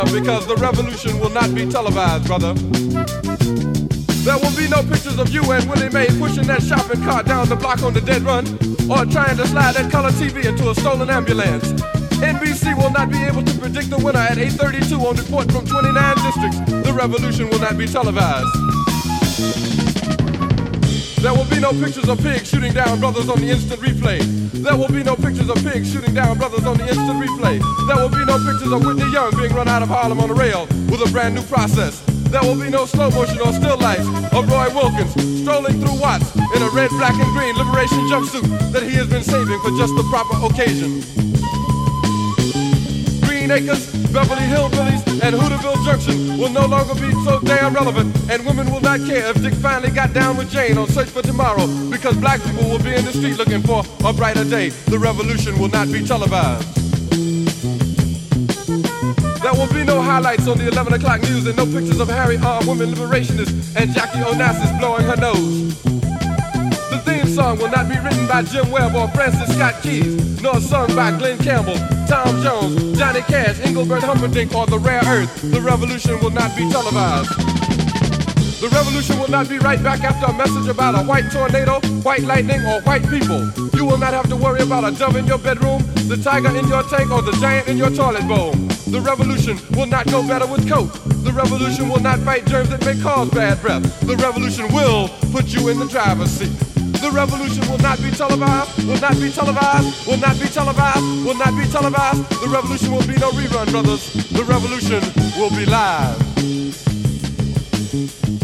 Because the revolution will not be televised, brother. There will be no pictures of you and Willie Mae pushing that shopping cart down the block on the dead run, or trying to slide that color TV into a stolen ambulance. NBC will not be able to predict the winner at 8:32 on report from 29 districts. The revolution will not be televised. There will be no pictures of pigs shooting down brothers on the instant replay. There will be no pictures of pigs shooting down brothers on the instant replay. There will be no pictures of Whitney Young being run out of Harlem on a rail with a brand new process. There will be no slow motion or still life of Roy Wilkins strolling through Watts in a red, black, and green liberation jumpsuit that he has been saving for just the proper occasion. Green Acres, Beverly Hillbillies, and Hooterville Junction will no longer be so damn relevant, and women will not care if Dick finally got down with Jane on Search for Tomorrow, because black people will be in the street looking for a brighter day. The revolution will not be televised. There will be no highlights on the 11 o'clock news and no pictures of Harry armed women liberationists and Jackie Onassis blowing her nose. The theme song will not be written by Jim Webb or Francis Scott Keys, nor sung by Glenn Campbell, Tom Jones, Johnny Cash, Engelbert Humperdinck, or The Rare Earth. The revolution will not be televised. The revolution will not be right back after a message about a white tornado, white lightning, or white people. You will not have to worry about a dove in your bedroom, the tiger in your tank, or the giant in your toilet bowl. The revolution will not go better with coke. The revolution will not fight germs that may cause bad breath. The revolution will put you in the driver's seat. The revolution will not be televised, will not be televised, will not be televised, will not be televised. The revolution will be no rerun, brothers. The revolution will be live.